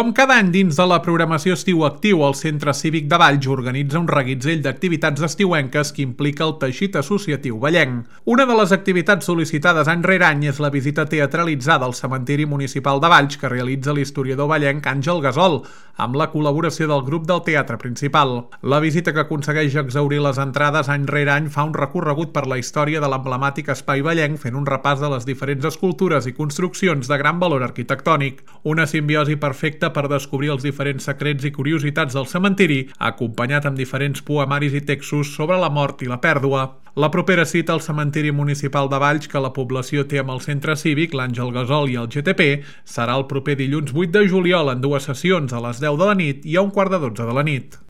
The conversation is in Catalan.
Com cada any dins de la programació Estiu Actiu, el Centre Cívic de Valls organitza un reguitzell d'activitats estiuenques que implica el teixit associatiu vallenc. Una de les activitats sol·licitades any rere any és la visita teatralitzada al cementiri municipal de Valls que realitza l'historiador vallenc Àngel Gasol, amb la col·laboració del grup del teatre principal. La visita, que aconsegueix exhaurir les entrades any rere any, fa un recorregut per la història de l'emblemàtic espai vallenc, fent un repàs de les diferents escultures i construccions de gran valor arquitectònic. Una simbiosi perfecta per descobrir els diferents secrets i curiositats del cementiri, acompanyat amb diferents poemaris i textos sobre la mort i la pèrdua. La propera cita al cementiri municipal de Valls que la població té amb el centre cívic, l'Àngel Gasol i el GTP, serà el proper dilluns 8 de juliol en dues sessions, a les 10 de la nit i a 11:45 de la nit.